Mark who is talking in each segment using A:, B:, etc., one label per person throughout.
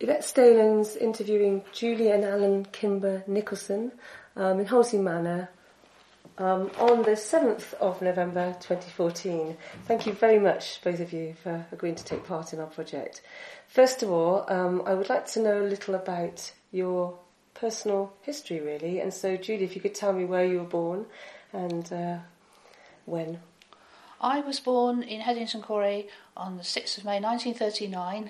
A: Yvette Stalen's interviewing Julie and Alan Kimber Nicholson in Holsey Manor on the 7th of November 2014. Thank you very much, both of you, for agreeing to take part in our project. First of all, I would like to know a little about your personal history, really. And so, Julie, if you could tell me where you were born and when.
B: I was born in Headington Corrie on the 6th of May 1939,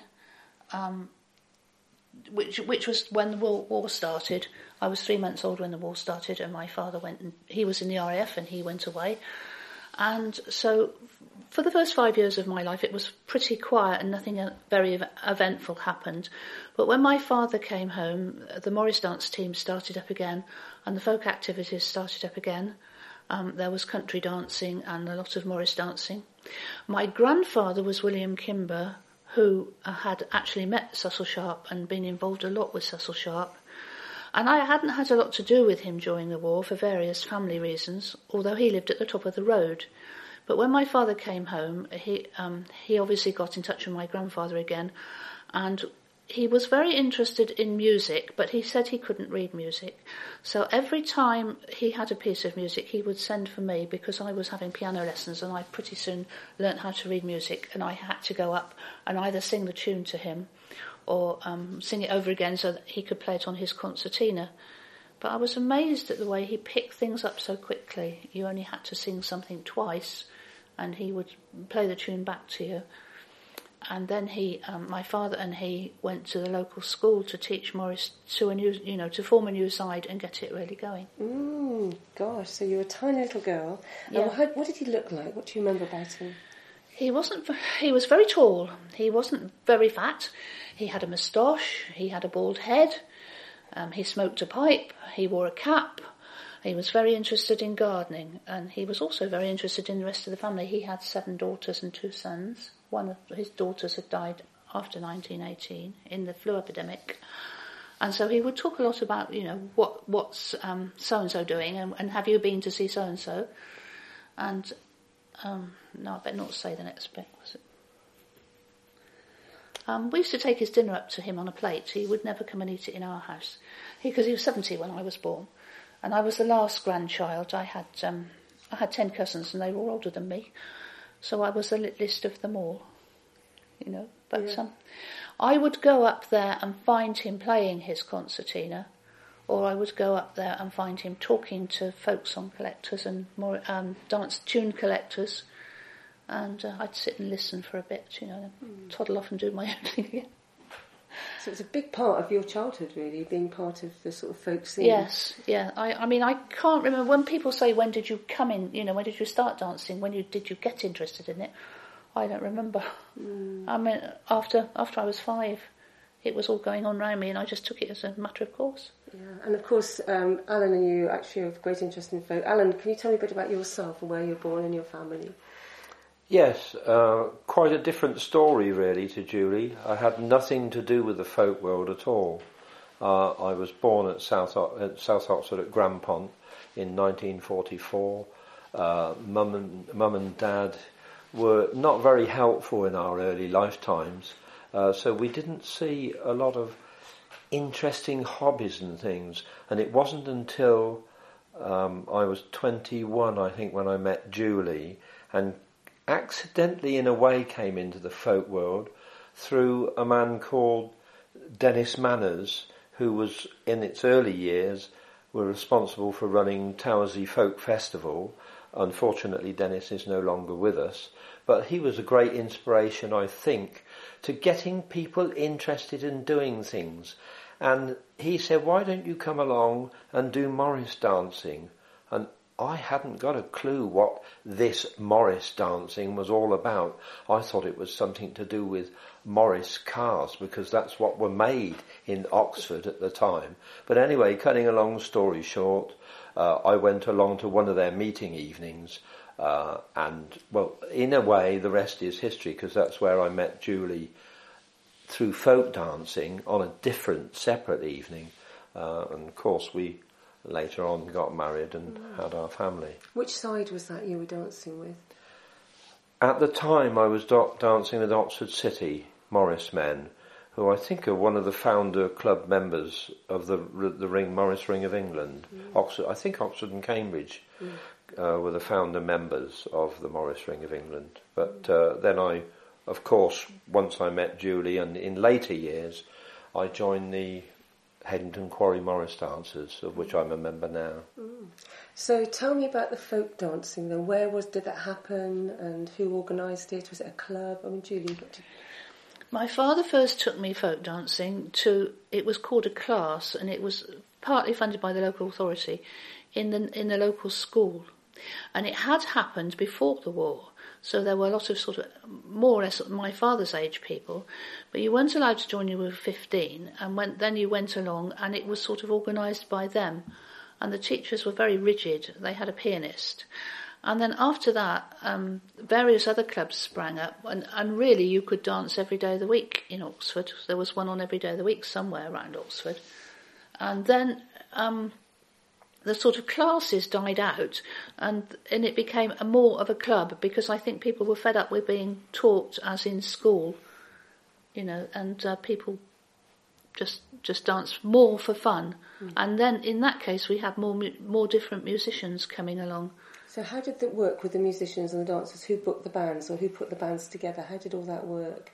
B: which was when the war started. I was 3 months old when the war started, and my father he was in the RAF and he went away. And so for the first 5 years of my life, it was pretty quiet and nothing very eventful happened. But when my father came home, the Morris dance team started up again and the folk activities started up again. There was country dancing and a lot of Morris dancing. My grandfather was William Kimber, who had actually met Cecil Sharp and been involved a lot with Cecil Sharp. And I hadn't had a lot to do with him during the war for various family reasons, although he lived at the top of the road. But when my father came home, he obviously got in touch with my grandfather again, and he was very interested in music, but he said he couldn't read music. So every time he had a piece of music, he would send for me because I was having piano lessons, and I pretty soon learnt how to read music, and I had to go up and either sing the tune to him or sing it over again so that he could play it on his concertina. But I was amazed at the way he picked things up so quickly. You only had to sing something twice, and he would play the tune back to you. And then my father and he went to the local school to teach Morris to form a new side and get it really going.
A: Gosh, so you were a tiny little girl.
B: Yeah.
A: What did he look like? What do you remember about him?
B: He was very tall. He wasn't very fat. He had a moustache. He had a bald head. He smoked a pipe. He wore a cap. He was very interested in gardening, and he was also very interested in the rest of the family. He had 7 daughters and 2 sons. One of his daughters had died after 1918 in the flu epidemic. And so he would talk a lot about, what's so-and-so doing, and have you been to see so-and-so? And, no, I better not say the next bit, was it? We used to take his dinner up to him on a plate. He would never come and eat it in our house, because he was 70 when I was born. And I was the last grandchild. I had 10 cousins, and they were all older than me. So I was the littlest of them all, But
A: yeah.
B: I would go up there and find him playing his concertina, or I would go up there and find him talking to folk song collectors and more dance tune collectors, and I'd sit and listen for a bit, then toddle off and do my own thing again.
A: So it's a big part of your childhood, really, being part of the sort of folk scene.
B: Yes, yeah. I can't remember when people say, when did you come in, when did you start dancing, did you get interested in it? I don't remember. I mean, after I was 5, it was all going on around me, and I just took it as a matter of course.
A: Yeah, and of course, Alan and you actually have great interest in folk. Alan, can you tell me a bit about yourself and where you were born and your family?
C: Yes, quite a different story really to Julie. I had nothing to do with the folk world at all. I was born at South Oxford at Grampont in 1944. Mum and Dad were not very helpful in our early lifetimes, so we didn't see a lot of interesting hobbies and things. And it wasn't until I was 21, I think, when I met Julie, and accidentally in a way came into the folk world through a man called Dennis Manners, who was in its early years were responsible for running Towersey Folk Festival. Unfortunately, Dennis is no longer with us, but he was a great inspiration, I think, to getting people interested in doing things. And he said, why don't you come along and do Morris dancing? And I hadn't got a clue what this Morris dancing was all about. I thought it was something to do with Morris cars, because that's what were made in Oxford at the time. But anyway, cutting a long story short, I went along to one of their meeting evenings, and, well, in a way, the rest is history, because that's where I met Julie through folk dancing on a different, separate evening. And of course, we later on got married and had our family.
A: Which side was that you were dancing with?
C: At the time I was dancing with Oxford City Morris men, who I think are one of the founder club members of the Ring, Morris Ring of England. Oxford, I think Oxford and Cambridge were the founder members of the Morris Ring of England. But then I, of course, once I met Julie, and in later years, I joined the Headington Quarry Morris Dancers, of which I'm a member now.
A: So tell me about the folk dancing then. Where did that happen, and who organised it? Was it a club? I mean, Julie,
B: My father first took me folk dancing to, it was called a class, and it was partly funded by the local authority in the local school. And it had happened before the war, so there were a lot of sort of more or less my father's age people, but you weren't allowed to join. You were 15, and then you went along, and it was sort of organised by them. And the teachers were very rigid. They had a pianist. And then after that, various other clubs sprang up, and really you could dance every day of the week in Oxford. There was one on every day of the week somewhere around Oxford. And then the sort of classes died out, and it became more of a club, because I think people were fed up with being taught as in school, and people just dance more for fun. And then in that case we had more different musicians coming along.
A: So how did that work with the musicians and the dancers? Who booked the bands, or who put the bands together? How did all that work?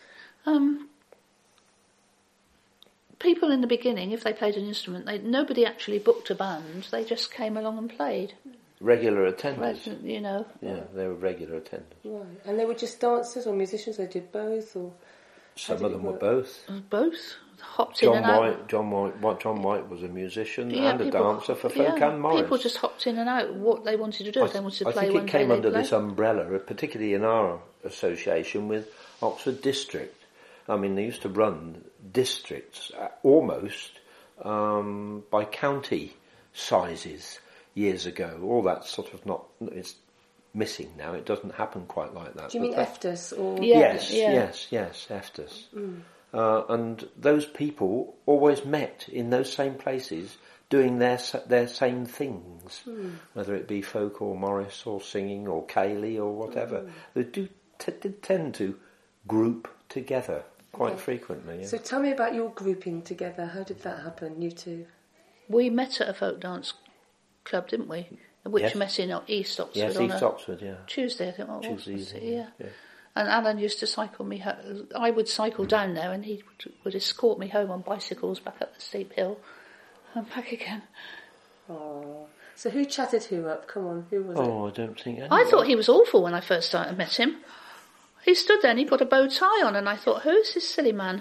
B: People in the beginning, if they played an instrument, nobody actually booked a band. They just came along and played.
C: Regular attenders.
B: Yeah,
C: they were regular attenders.
A: Right. And they were just dancers or musicians? They did both, or
C: some of them were both.
B: Both. Hopped in and out.
C: John White was a musician and a dancer for folk and Morris.
B: People just hopped in and out what they wanted to do. If they wanted to play one day,
C: I think it came under this umbrella, particularly in our association with Oxford District. I mean, they used to run districts almost by county sizes years ago. All that sort of it's missing now. It doesn't happen quite like that.
A: Do you mean EFTAS or?
C: Yes, EFTAS. And those people always met in those same places, doing their same things, whether it be folk or Morris or singing or Cayley or whatever. They did tend to group together quite frequently. Yeah.
A: So tell me about your grouping together. How did that happen, you two?
B: We met at a folk dance club, didn't we? Which met in East Oxford.
C: Yes, East Oxford, yeah.
B: Tuesday, I think.
C: Tuesday evening,
B: yeah. And Alan used to cycle me home. I would cycle down there, and he would escort me home on bicycles back up the steep hill and back again.
A: Oh. So who chatted who up? Come on, who was it?
C: Oh, I don't think anyone.
B: I thought he was awful when I first met him. He stood there and he got a bow tie on, and I thought, who's this silly man?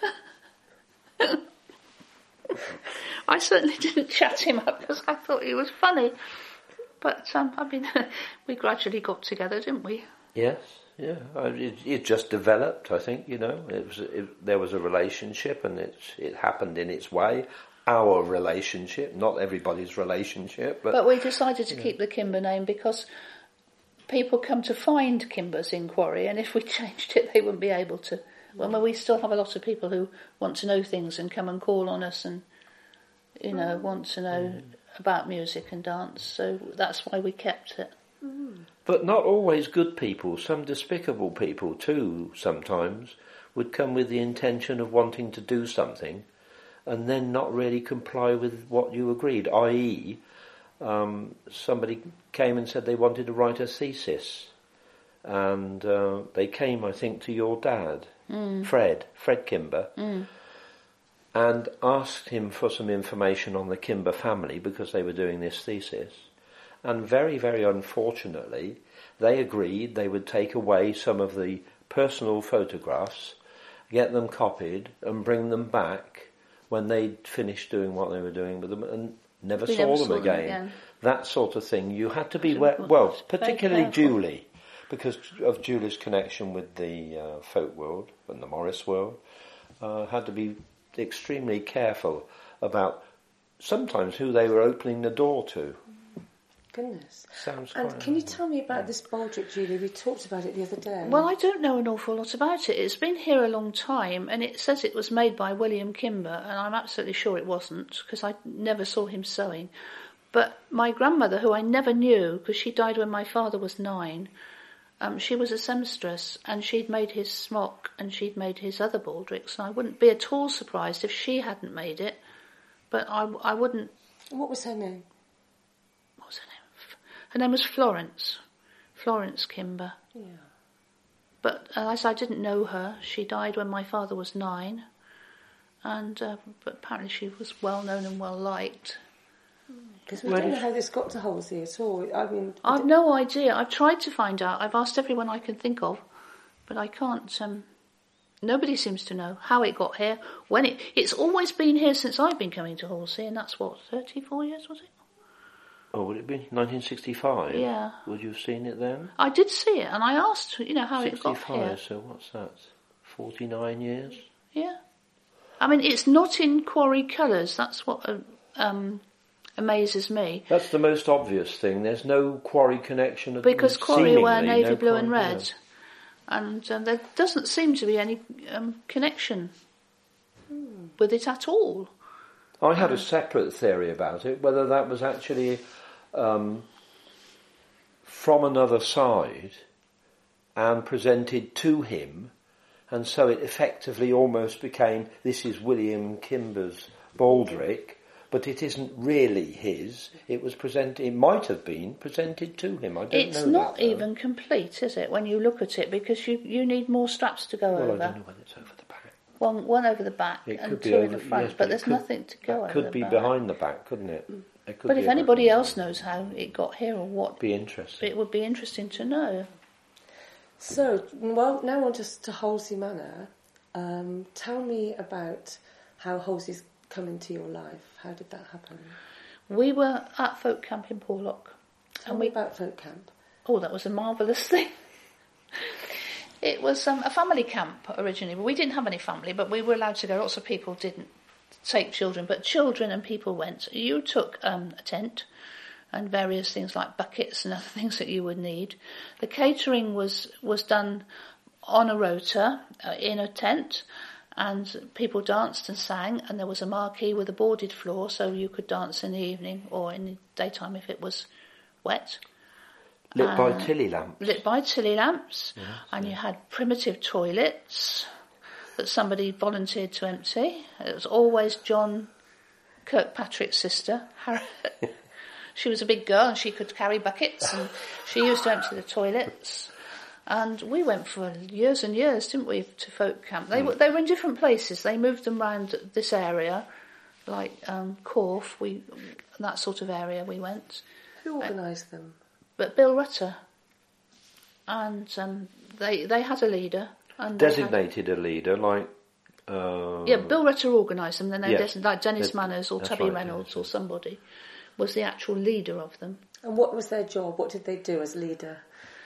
B: I certainly didn't chat him up because I thought he was funny. But, we gradually got together, didn't we?
C: Yes, yeah. It just developed, I think, there was a relationship, and it happened in its way. Our relationship, not everybody's relationship. But
B: we decided to keep the Kimber name because people come to find Kimbers in Quarry, and if we changed it, they wouldn't be able to. Well, we still have a lot of people who want to know things and come and call on us and, want to know about music and dance, so that's why we kept it.
C: But not always good people. Some despicable people too sometimes would come with the intention of wanting to do something and then not really comply with what you agreed, i.e. Somebody came and said they wanted to write a thesis, and they came, I think, to your dad, Fred Kimber, and asked him for some information on the Kimber family because they were doing this thesis. And very, very unfortunately, they agreed they would take away some of the personal photographs, get them copied, and bring them back when they'd finished doing what they were doing with them, and never saw them again. That sort of thing. You had to be, particularly Julie, because of Julie's connection with the folk world and the Morris world, had to be extremely careful about sometimes who they were opening the door to.
A: Goodness.
C: Sounds
A: and can you tell me about this baldric, Julie? We talked about it the other day.
B: Well, I don't know an awful lot about it. It's been here a long time, and it says it was made by William Kimber, and I'm absolutely sure it wasn't, because I never saw him sewing. But my grandmother, who I never knew, because she died when my father was 9, she was a seamstress, and she'd made his smock and she'd made his other baldricks, and I wouldn't be at all surprised if she hadn't made it, but I wouldn't...
A: What was her name?
B: What was her name? Her name was Florence Kimber.
A: Yeah.
B: But as I didn't know her, she died when my father was 9, and but apparently she was well known and well liked.
A: Because we don't know how this got to Holsey at all. I mean,
B: I've no idea. I've tried to find out. I've asked everyone I can think of, but I can't. Nobody seems to know how it got here. When it's always been here since I've been coming to Holsey, and that's what 34 years was it?
C: Oh, would it be 1965?
B: Yeah.
C: Would you have seen it then?
B: I did see it, and I asked, how it got
C: 65.
B: here.
C: So what's that? 49 years.
B: Yeah. I mean, it's not in quarry colours. That's what amazes me.
C: That's the most obvious thing. There's no quarry connection.
B: Because quarry wear
C: seemingly
B: navy blue and
C: quarry,
B: red. And there doesn't seem to be any connection with it at all.
C: I had a separate theory about it, whether that was actually from another side and presented to him, and so it effectively almost became, this is William Kimber's baldric, but it isn't really his. It was presented. It might have been presented to him. I don't know.
B: It's not even complete, is it? When you look at it, because you need more straps to go over.
C: Well, I don't know whether it's over the back.
B: One over the back and two in the front,
C: yes,
B: but there's nothing to go over.
C: Could be
B: the back.
C: behind the back, couldn't it? It could
B: But
C: be
B: if
C: over
B: anybody
C: the
B: else
C: back.
B: knows how it got here or what,
C: Be interesting.
B: it would be interesting to know.
A: So, well, now on to Holsey Manor. Tell me about how Holsey's come into your life. How did that happen?
B: We were at folk camp in Porlock.
A: Tell me about folk camp.
B: Oh, that was a marvellous thing. It was a family camp originally. We didn't have any family, but we were allowed to go. Lots of people didn't take children, but children and people went. You took a tent and various things like buckets and other things that you would need. The catering was done on a rota in a tent, and people danced and sang, and there was a marquee with a boarded floor, so you could dance in the evening or in the daytime if it was wet.
C: Lit by tilly lamps.
B: Lit by tilly lamps,
C: Yes,
B: and you had primitive toilets that somebody volunteered to empty. It was always John Kirkpatrick's sister, Harriet. She was a big girl and she could carry buckets, and she used to empty the toilets. And we went for years and years, didn't we, to folk camp? They were in different places. They moved them around this area, like Corfe, that sort of area we went.
A: Who organised them?
B: But Bill Rutter. And they had a leader. And
C: Designated a leader, like...
B: Bill Rutter organised them. Then they
C: Yes.
B: like Dennis Manners or
C: That's
B: Tubby
C: right,
B: Reynolds
C: yes.
B: or somebody was the actual leader of them.
A: And what was their job? What did they do as leader?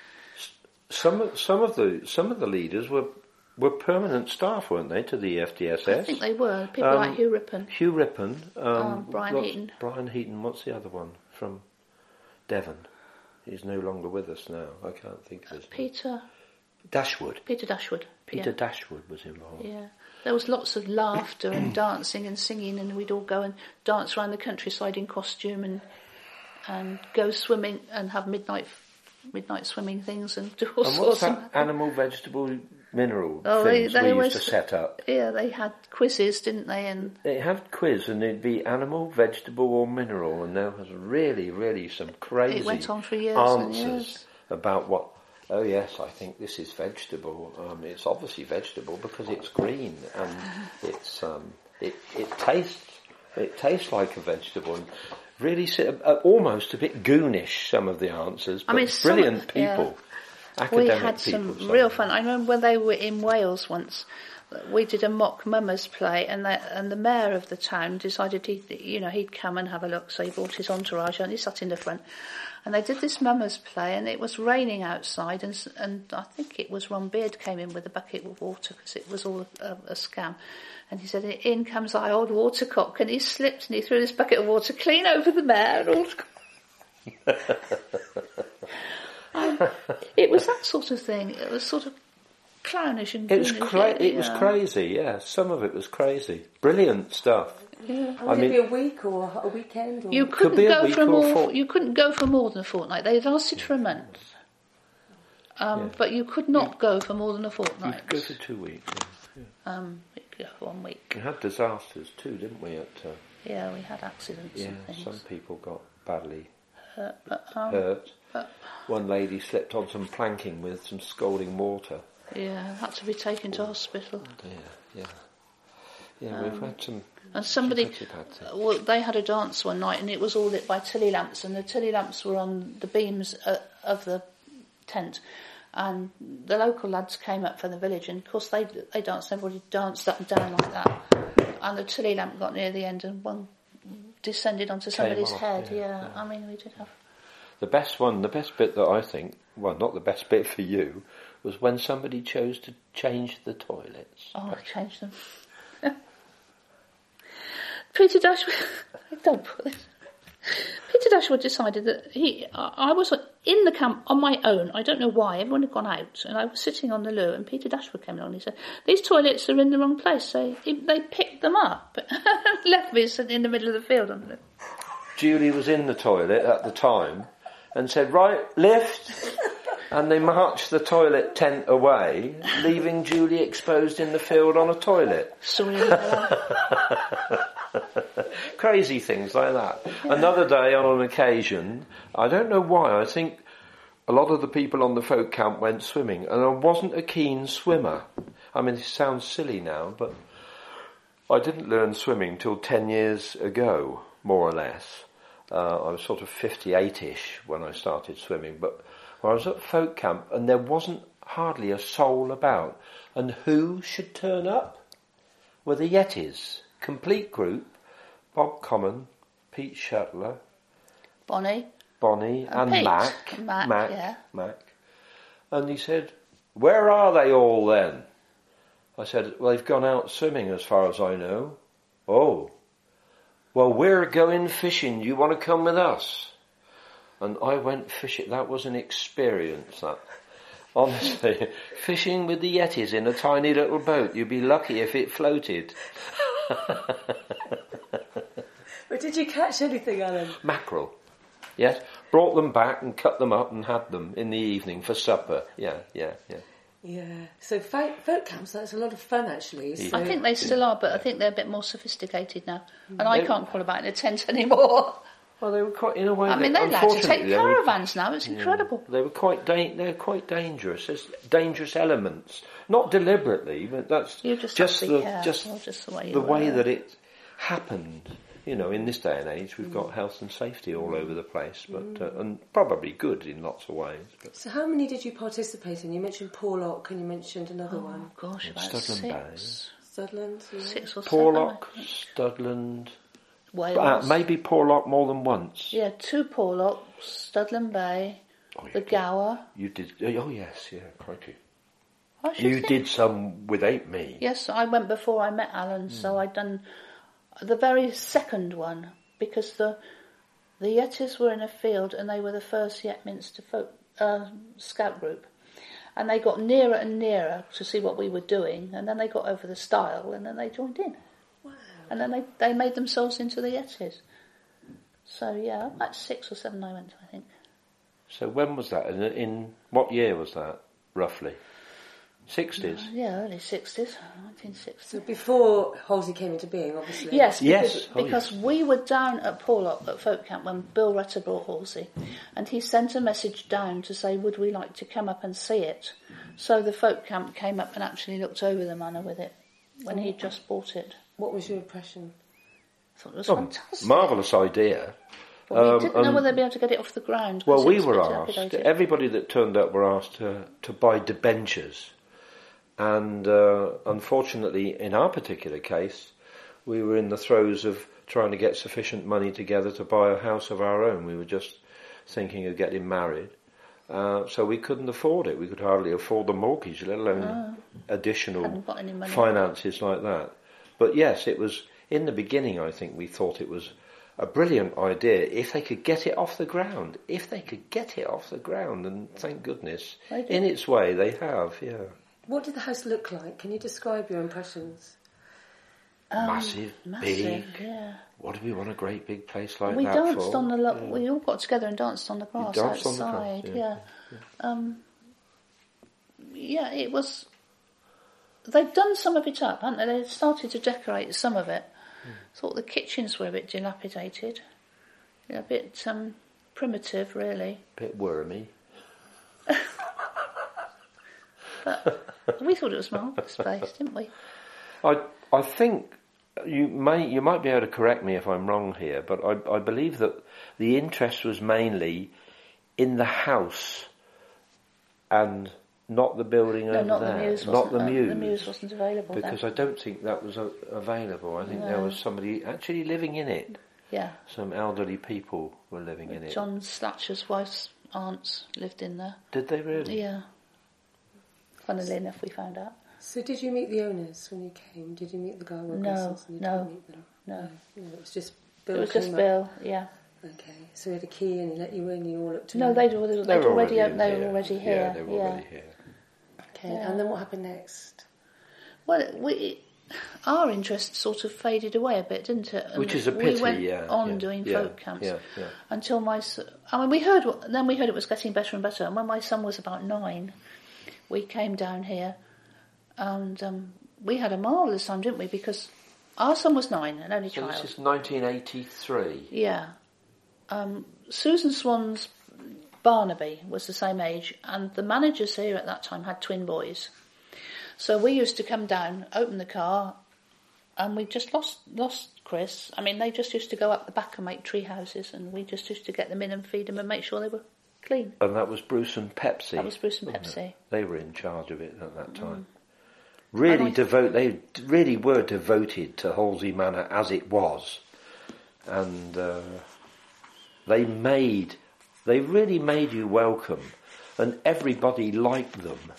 C: Some of the leaders were permanent staff, weren't they, to the FDSS?
B: I think they were. People like Hugh Rippon.
C: Hugh Rippon.
B: Brian Heaton.
C: Brian Heaton. What's the other one from Devon? He's no longer with us now. I can't think of his name.
B: Peter
C: Dashwood.
B: Peter
C: Dashwood was involved.
B: Yeah. There was lots of laughter and dancing and singing, and we'd all go and dance around the countryside in costume and go swimming and have midnight swimming things and do all
C: And
B: sorts
C: what's that
B: of
C: animal, vegetable, mineral
B: things
C: we used to set up?
B: Yeah, they had quizzes, didn't they? And
C: They had quiz, and it'd be animal, vegetable, or mineral, and there was really some crazy
B: it went on for years
C: answers
B: and years.
C: about what. Oh yes, I think this is vegetable. It's obviously vegetable because it's green, and it's it tastes like a vegetable. And really, almost a bit goonish. Some of the answers, but brilliant people.
B: We
C: Academic
B: had
C: people,
B: some real fun. I remember when they were in Wales once, we did a mock mummers play, and the mayor of the town decided he'd come and have a look, so he brought his entourage and he sat in the front. And they did this mummers play, and it was raining outside, and I think it was Ron Beard came in with a bucket of water because it was all a scam. And he said, "In comes I, old watercock," and he slipped and he threw this bucket of water clean over the mayor. It was that sort of thing. It was sort of clownish and
C: It was crazy. Yeah, some of it was crazy. Brilliant stuff.
A: Yeah. Would it be a week or a weekend? Or?
B: You couldn't go for more than a fortnight. They lasted for a month. But you could not go for more than a fortnight.
C: You could go for 2 weeks. Yeah.
B: You could go for 1 week.
C: We had disasters too, didn't we?
B: Yeah, we had accidents and things.
C: Some people got badly
B: hurt.
C: One lady slipped on some planking with some scalding water.
B: Yeah, had to be taken to hospital.
C: Yeah, we've had some.
B: And somebody, well, they had a dance one night, and it was all lit by tilly lamps, and the tilly lamps were on the beams of the tent. And the local lads came up from the village, and of course they danced. Everybody danced up and down like that, and the tilly lamp got near the end, and one descended onto somebody's head. Yeah, I mean, we did have.
C: The best bit that I think, well, not the best bit for you, was when somebody chose to change the toilets.
B: Oh, I changed them. Peter Dashwood, don't put this. Peter Dashwood decided that I was in the camp on my own. I don't know why. Everyone had gone out, and I was sitting on the loo, and Peter Dashwood came along and he said, "These toilets are in the wrong place." So they picked them up and left me sitting in the middle of the field.
C: Julie was in the toilet at the time and said, "Right, lift." And they marched the toilet tent away, leaving Julie exposed in the field on a toilet.
B: Sorry.
C: Crazy things like that. Yeah. Another day on an occasion, I don't know why, I think a lot of the people on the folk camp went swimming, and I wasn't a keen swimmer. I mean, it sounds silly now, but I didn't learn swimming till 10 years ago, more or less. I was sort of 58-ish when I started swimming, but I was at folk camp and there wasn't hardly a soul about. And who should turn up? Were the Yetis. Complete group. Bob Common, Pete Shuttler,
B: Bonnie
C: and
B: Pete.
C: Mac. And he said, "Where are they all then?" I said, "Well, they've gone out swimming as far as I know." "Oh. Well, we're going fishing. Do you want to come with us?" And I went fishing. That was an experience, that. Honestly, fishing with the Yetis in a tiny little boat. You'd be lucky if it floated.
A: But did you catch anything, Alan?
C: Mackerel. Yes. Brought them back and cut them up and had them in the evening for supper. Yeah.
A: Yeah. So folk camps, that's a lot of fun, actually. So.
B: I think they still are, but I think they're a bit more sophisticated now. And I can't crawl about in a tent anymore.
C: Well, they were quite, in a way.
B: I mean, they're allowed to take caravans now. It's incredible.
C: They were quite. They're quite dangerous. There's dangerous elements, not deliberately, but that's just the way that it happened. You know, in this day and age, we've got health and safety all over the place, but and probably good in lots of ways. But.
A: So, how many did you participate in? You mentioned Porlock, and you mentioned another one.
B: Oh gosh, about
C: Studland
B: 6.
A: Studland, yeah.
B: 6 or 7.
C: Porlock, Studland.
B: Wales.
C: Maybe Porlock more than once.
B: Yeah, 2 Porlocks, Studland Bay, the Gower.
C: You did. Oh yes, yeah, crikey.
B: You
C: did some without me.
B: Yes, I went before I met Alan, so I'd done the very second one, because the Yetis were in a field and they were the first Yetminster folk scout group, and they got nearer and nearer to see what we were doing, and then they got over the stile and then they joined in.
A: Wow.
B: And then they made themselves into the Yetis. So yeah, about 6 or 7 I went, I think.
C: So when was that? In what year was that, roughly? 60s?
B: Yeah, early 60s, 1960s.
A: So before Halsey came into being, obviously.
B: Yes, because we were down at Porlock at folk camp when Bill Rutter brought Halsey, and he sent a message down to say, would we like to come up and see it? So the folk camp came up and actually looked over the manor with it when he'd just bought it.
A: What was your impression?
B: I thought it was fantastic.
C: Marvellous idea.
B: Well, we didn't know whether they'd be able to get it off the ground.
C: Well, we were asked, everybody that turned up were asked to buy debentures. And unfortunately, in our particular case, we were in the throes of trying to get sufficient money together to buy a house of our own. We were just thinking of getting married. So we couldn't afford it. We could hardly afford the mortgage, let alone additional finances like that. But yes, it was, in the beginning, I think we thought it was a brilliant idea if they could get it off the ground. And thank goodness, in its way, they have, yeah.
A: What did the house look like? Can you describe your impressions?
C: Massive, big.
B: Yeah.
C: What do we want a great big place like
B: we
C: that
B: danced
C: for?
B: We all got together and danced on the grass outside. Yeah. yeah, it was. They'd done some of it up, hadn't they? They'd started to decorate some of it. Thought the kitchens were a bit dilapidated, a bit primitive, really.
C: Bit wormy.
B: But we thought it was a marvellous place, didn't we?
C: I think you might be able to correct me if I'm wrong here, but I believe that the interest was mainly in the house and not the building over
B: not
C: there.
B: The Mews
C: not the Mews.
B: The Mews wasn't available
C: because
B: then.
C: I don't think that was available. I think there was somebody actually living in it.
B: Yeah.
C: Some elderly people were living in it.
B: John Slatcher's wife's aunts lived in there.
C: Did they really?
B: Yeah. Funnily enough, we found out.
A: So did you meet the owners when you came? Did you meet the guy workers?
B: No.
A: Didn't meet them?
B: No.
A: It was just Bill.
B: It was just Bill, yeah.
A: Okay, so he had a key and he let you in. You all looked.
B: No,
A: around.
B: they were already here.
C: Yeah, they were already here.
A: Okay, and then what happened next?
B: Well, our interest sort of faded away a bit, didn't it? And
C: which is a pity.
B: We went on doing folk camps until we heard it was getting better and better. And when my son was about 9, we came down here, and we had a marvellous time, didn't we? Because our son was 9, an only child.
C: This is 1983.
B: Yeah. Susan Swan's Barnaby was the same age, and the managers here at that time had twin boys. So we used to come down, open the car, and we just lost Chris. I mean, they just used to go up the back and make tree houses, and we just used to get them in and feed them and make sure they were clean.
C: And that was Bruce and Pepsi.
B: That was Bruce and Pepsi.
C: They were in charge of it at that time. They really were devoted to Halsey Manor as it was, and they really made you welcome, and everybody liked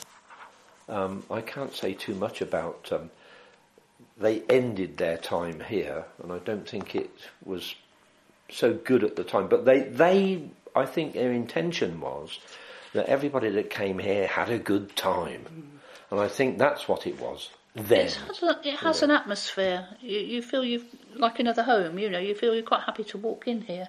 C: them. I can't say too much about. They ended their time here, and I don't think it was so good at the time. But I think their intention was that everybody that came here had a good time, and I think that's what it was then.
B: It has an atmosphere. You feel you've like another home. You feel you're quite happy to walk in here.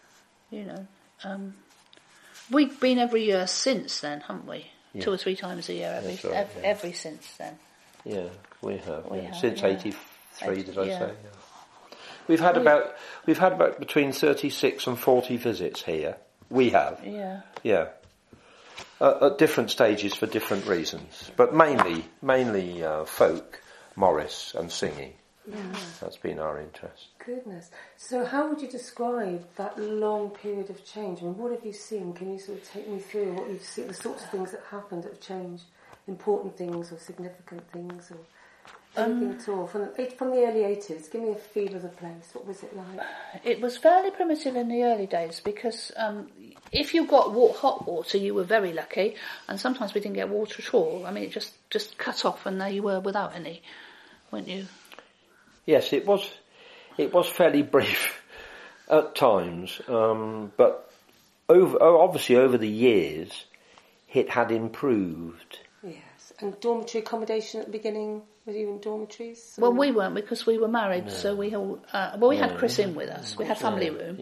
B: We've been every year since then, haven't we? Yeah. 2 or 3 times a year, every since then.
C: Yeah, we have.
B: Have
C: since 83, did I say? Yeah. We've had about between 36 and 40 visits here. We have.
B: Yeah.
C: Yeah. At different stages for different reasons, but mainly folk, Morris, and singing. Yeah. That's been our interest.
A: Goodness. So how would you describe that long period of change? I mean, what have you seen? Can you sort of take me through what you've seen, the sorts of things that happened that have changed, important things or significant things or anything at all? From the early 80s, give me a feel of the place. What was it like?
B: It was fairly primitive in the early days because if you got hot water, you were very lucky, and sometimes we didn't get water at all. I mean, it just cut off and there you were without any, weren't you?
C: Yes, it was fairly brief at times, but obviously over the years it had improved.
A: Yes, and dormitory accommodation at the beginning, were you in dormitories?
B: Well, we weren't because we were married, so we all, we had Chris in with us. We had family room.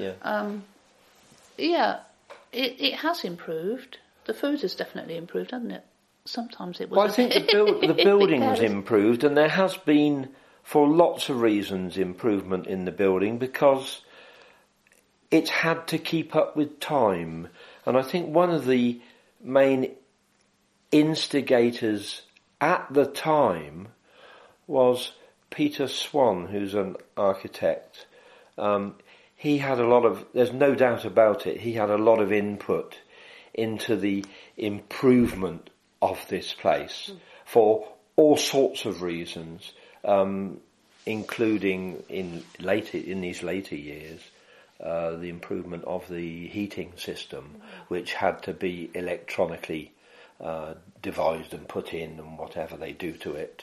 B: It has improved. The food has definitely improved, hasn't it? Sometimes it was.
C: Well, I think the building's improved, and there has been, for lots of reasons, improvement in the building because it's had to keep up with time. And I think one of the main instigators at the time was Peter Swan, who's an architect. He had there's no doubt about it, he had a lot of input into the improvement of this place for all sorts of reasons. Including in these later years, the improvement of the heating system, which had to be electronically devised and put in, and whatever they do to it.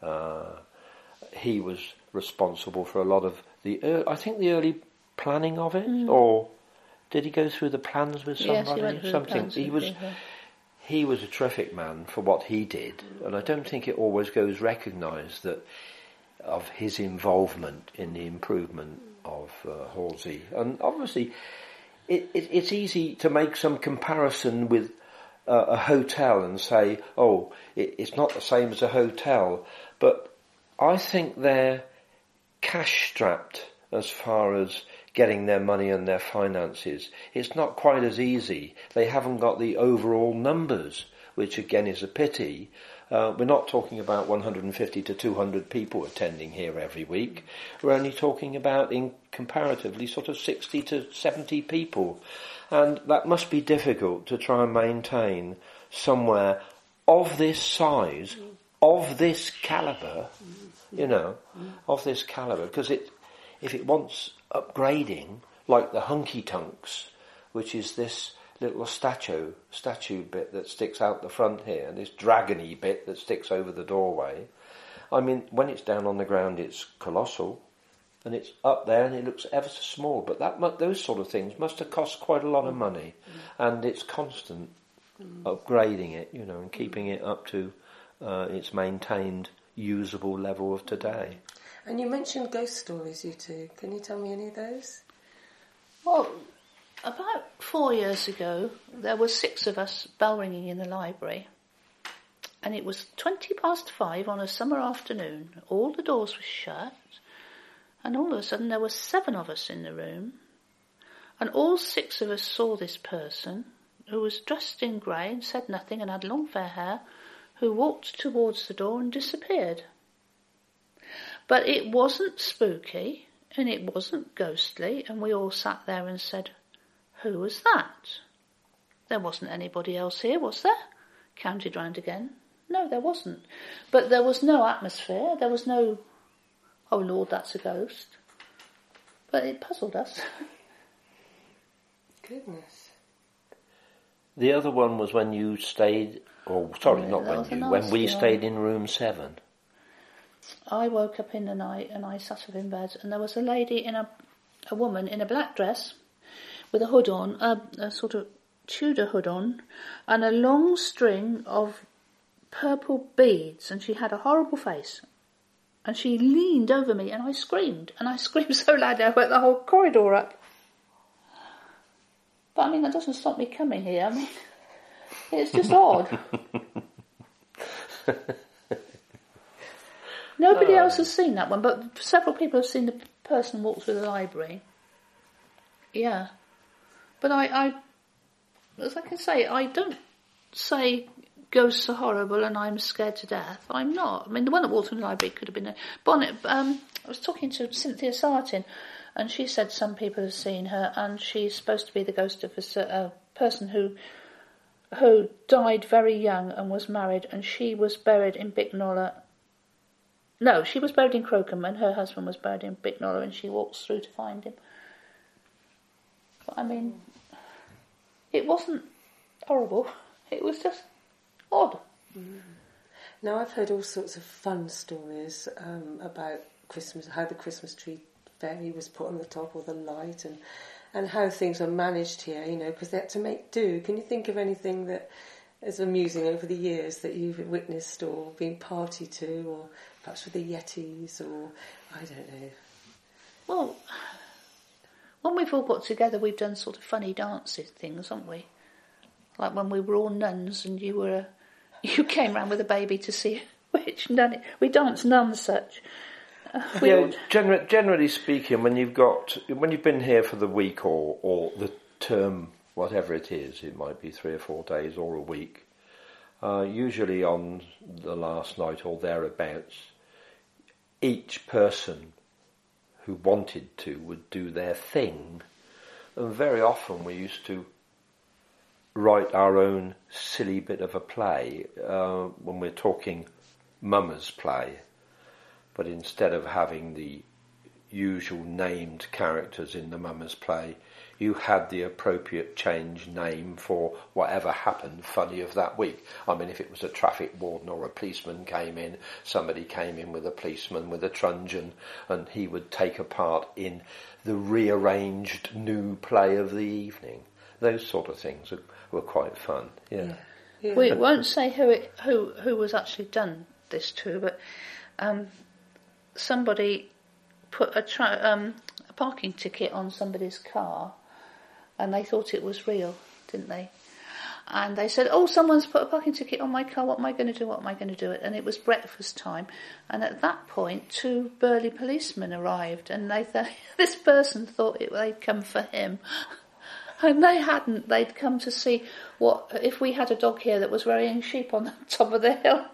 C: He was responsible for a lot of the early planning of it, or did he go through the plans with somebody?
B: Yes, he went through
C: something.
B: The plans
C: He was a terrific man for what he did, and I don't think it always goes recognised of his involvement in the improvement of Halsey. And obviously it's easy to make some comparison with a hotel and say, oh, it's not the same as a hotel. But I think they're cash-strapped as far as getting their money and their finances. It's not quite as easy. They haven't got the overall numbers, which again is a pity. We're not talking about 150 to 200 people attending here every week. We're only talking about, in comparatively, sort of 60 to 70 people. And that must be difficult to try and maintain somewhere of this size, of this calibre, of this calibre. Because if it wants upgrading, like the Hunky Tunks, which is this little statue bit that sticks out the front here, and this dragony bit that sticks over the doorway. I mean, when it's down on the ground, it's colossal, and it's up there, and it looks ever so small. But those sort of things must have cost quite a lot of money, and it's constant upgrading it, and keeping it up to its maintained usable level of today.
A: And you mentioned ghost stories, you two. Can you tell me any of those?
B: Well, about 4 years ago, there were 6 of us bell ringing in the library, and it was 5:20 on a summer afternoon. All the doors were shut, and all of a sudden there were 7 of us in the room, and all 6 of us saw this person who was dressed in grey and said nothing and had long fair hair, who walked towards the door and disappeared. But it wasn't spooky, and it wasn't ghostly, and we all sat there and said, who was that? There wasn't anybody else here, was there? Counted round again. No, there wasn't. But there was no atmosphere. There was no, oh Lord, that's a ghost. But it puzzled us.
A: Goodness.
C: The other one was when you stayed, when we stayed in room 7.
B: I woke up in the night and I sat up in bed, and there was a lady a woman in a black dress with a hood on, a sort of Tudor hood on, and a long string of purple beads, and she had a horrible face. And she leaned over me, and I screamed so loud I went the whole corridor up. But I mean, that doesn't stop me coming here. I mean, it's just odd. Nobody else has seen that one, but several people have seen the person walk through the library. Yeah. But I as I can say, I don't say ghosts are horrible and I'm scared to death. I'm not. I mean, the one that walked through the library could have been a bonnet. I was talking to Cynthia Sartin, and she said some people have seen her, and she's supposed to be the ghost of a person who died very young and was married, and she was buried in Bicknoller. No, she was buried in Crocombe, and her husband was buried in Bicknoller, and she walks through to find him. But I mean, it wasn't horrible. It was just odd.
A: Now, I've heard all sorts of fun stories about Christmas, how the Christmas tree fairy was put on the top, or the light, and how things are managed here, because they had to make do. Can you think of anything that is amusing over the years that you've witnessed or been party to, or perhaps with the Yetis, or I don't know?
B: Well, when we've all got together, we've done sort of funny dancing things, haven't we? Like when we were all nuns and you came round with a baby to see which nun. We danced nuns such.
C: Generally speaking, when you've been here for the week or the term, whatever it is, it might be 3 or 4 days or a week. Usually on the last night or thereabouts, each person who wanted to would do their thing, and very often we used to write our own silly bit of a play when we're talking Mama's play, but instead of having the usual named characters in the Mama's play, you had the appropriate change name for whatever happened funny of that week. I mean, if it was a traffic warden or a policeman came in, somebody came in with a policeman with a truncheon, and he would take a part in the rearranged new play of the evening. Those sort of things were quite fun. Yeah.
B: We won't say who was actually done this to, but somebody put a parking ticket on somebody's car, and they thought it was real, didn't they? And they said, "Oh, someone's put a parking ticket on my car. What am I going to do? What am I going to do?" And it was breakfast time. And at that point, 2 burly policemen arrived, and this person thought they'd come for him. And they hadn't. They'd come to see if we had a dog here that was worrying sheep on the top of the hill.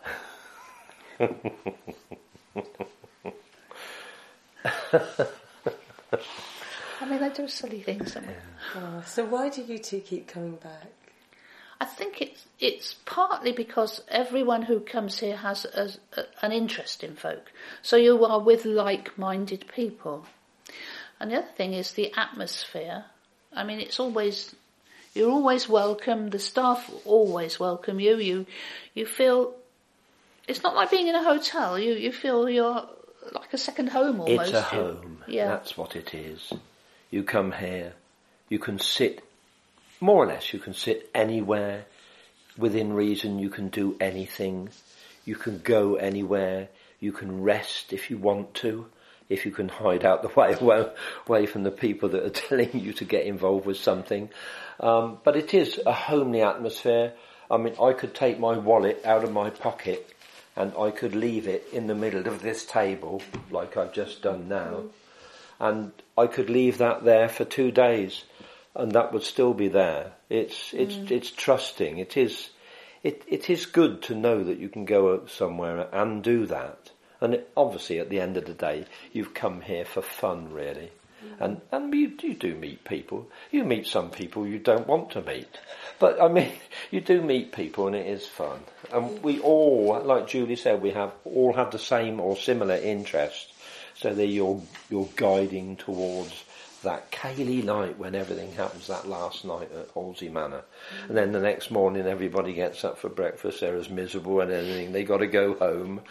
B: I mean, they do silly things.
A: Oh, so why do you two keep coming back?
B: I think it's partly because everyone who comes here has an interest in folk. So you are with like-minded people. And the other thing is the atmosphere. I mean, you're always welcome. The staff always welcome you. You feel, it's not like being in a hotel. You feel you're like a second home almost.
C: It's a home.
B: Yeah.
C: That's what it is. You come here, you can sit, more or less, you can sit anywhere within reason. You can do anything. You can go anywhere. You can rest if you want to. If you can hide out the way from the people that are telling you to get involved with something. But it is a homely atmosphere. I mean, I could take my wallet out of my pocket and I could leave it in the middle of this table, like I've just done now. And I could leave that there for 2 days and that would still be there. It's trusting. It is good to know that you can go somewhere and do that. And obviously, at the end of the day, you've come here for fun, really. And you do meet people. You meet some people you don't want to meet. But, I mean, you do meet people and it is fun. And we all, like Julie said, all have the same or similar interest. So they're your guiding towards that Cayley night when everything happens, that last night at Halsey Manor. And then the next morning everybody gets up for breakfast, they're as miserable and everything, they got to go home.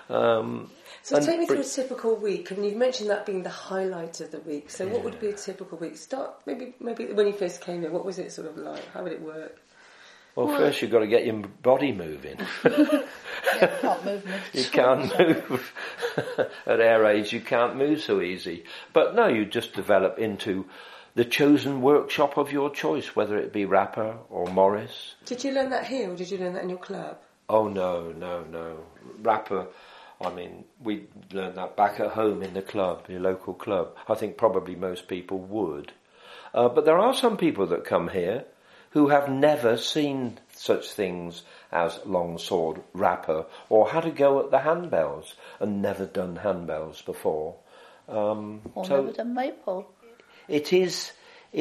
A: So take me through a typical week. I mean, you've mentioned that being the highlight of the week. So what would be a typical week? Start maybe when you first came here, what was it sort of like? How would it work?
C: Well, first you've got to get your body moving.
B: Can't move much.
C: You can't move. At our age, you can't move so easy. But no, you just develop into the chosen workshop of your choice, whether it be Rapper or Morris.
A: Did you learn that here, or did you learn that in your club?
C: Oh, no. Rapper, I mean, we learned that back at home in the club, your local club. I think probably most people would. But there are some people that come here who have never seen such things as longsword, rapper, or had a go at the handbells and never done handbells before.
B: Or never done maypole.
C: It is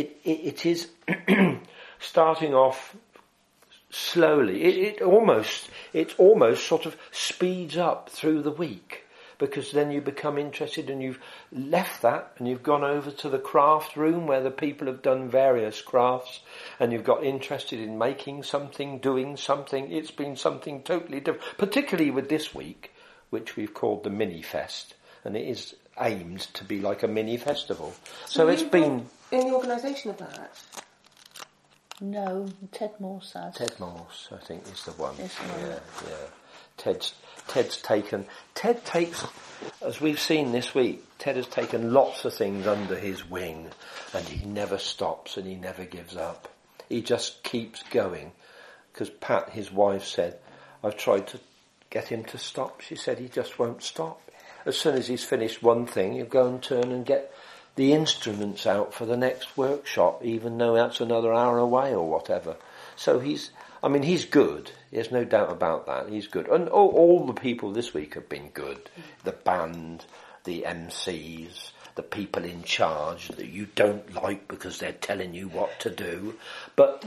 C: starting off slowly. It almost sort of speeds up through the week, because then you become interested and you've left that and you've gone over to the craft room where the people have done various crafts and you've got interested in making something, doing something. It's been something totally different, particularly with this week, which we've called the Mini Fest, and it is aimed to be like a mini festival. So it's been...
A: in the organisation of that?
B: No, Ted Morse has.
C: Ted Morse, I think, is the one.
B: Yeah.
C: Ted's taken... Ted takes, as we've seen this week, Ted has taken lots of things under his wing, and he never stops and he never gives up. He just keeps going. Because Pat, his wife, said, I've tried to get him to stop. She said he just won't stop. As soon as he's finished one thing, he'll go and turn and get the instruments out for the next workshop, even though that's another hour away or whatever. So he's good. There's no doubt about that. He's good. And all the people this week have been good. The band, the MCs, the people in charge that you don't like because they're telling you what to do. But